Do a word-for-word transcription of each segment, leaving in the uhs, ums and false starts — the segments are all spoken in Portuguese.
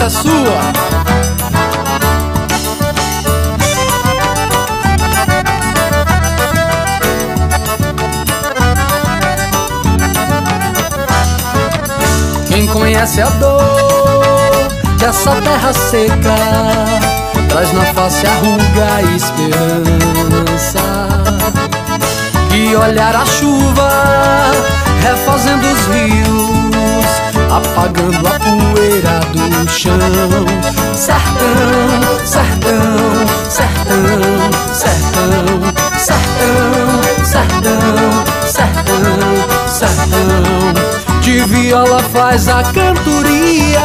essa é sua. Quem conhece a dor que essa terra seca traz na face a ruga e esperança, e olhar a chuva refazendo os rios, apagando a poeira do chão. Sertão, sertão, sertão, sertão, sertão, sertão, sertão, sertão. De viola faz a cantoria,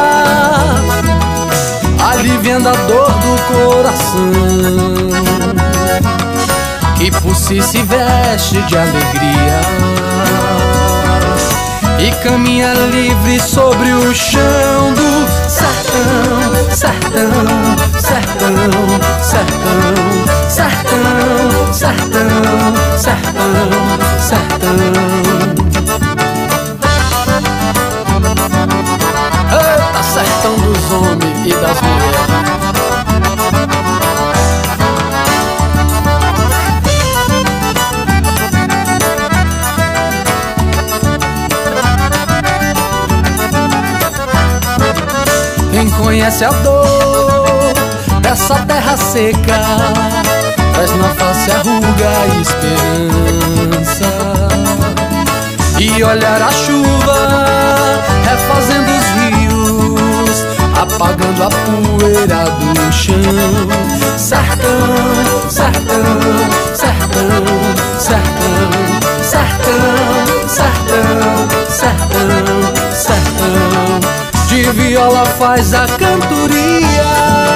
aliviando a dor do coração, que por si se veste de alegria e caminha livre sobre o chão do sertão, sertão, sertão, sertão, sertão, sertão, sertão, sertão. Eita, sertão dos homens e das mulheres. Quem conhece a dor dessa terra seca traz na face a ruga e esperança, e olhar a chuva refazendo os rios, apagando a poeira do chão. Sertão, sertão, sertão, sertão, sertão, sertão, sertão, sertão. De viola faz a cantoria,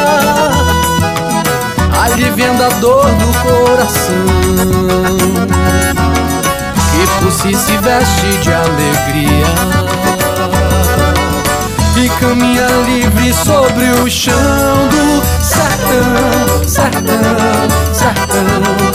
aliviando a dor do coração, que por si se veste de alegria e caminha livre sobre o chão do sertão, sertão, sertão,